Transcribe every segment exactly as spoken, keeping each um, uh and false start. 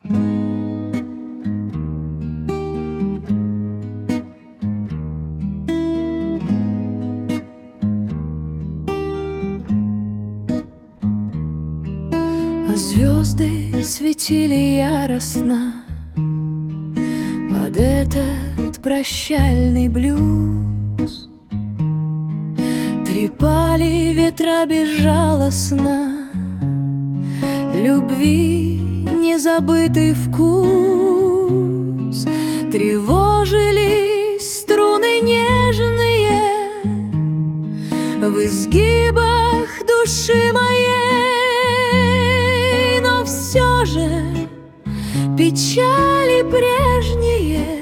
А звезды светили яростно под этот прощальный блюз. Трепали ветра безжалостно любви незабытый вкус. Тревожились струны нежные в изгибах души моей, но все же печали прежние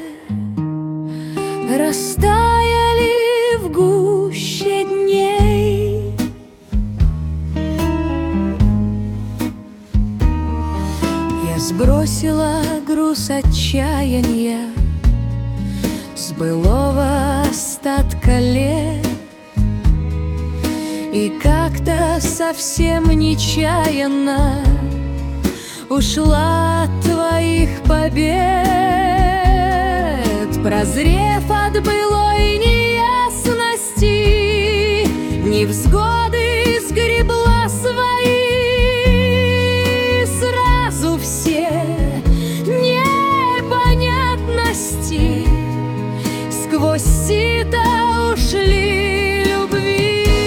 растаяли в гуще дней. Я сбросила груз отчаяния с былого остатка лет, и как-то совсем нечаянно ушла от твоих побед, прозрев от былой неясности, невзгоды сгребла свои сразу все непонятности, сквозь сито ушли любви.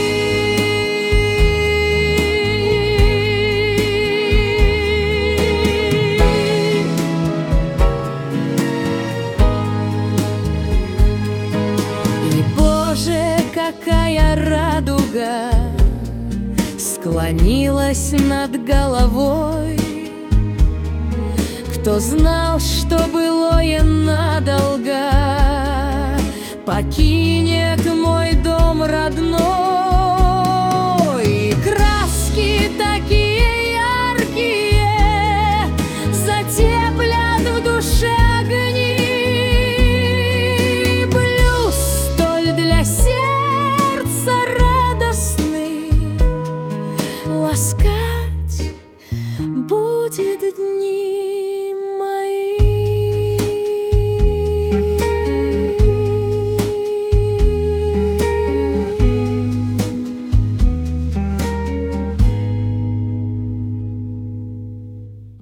Какая радуга склонилась над головой! Кто знал, что былое надолго покинет мой дом родной? И краски такие яркие затеплят в душе огни, плюс столь для сердца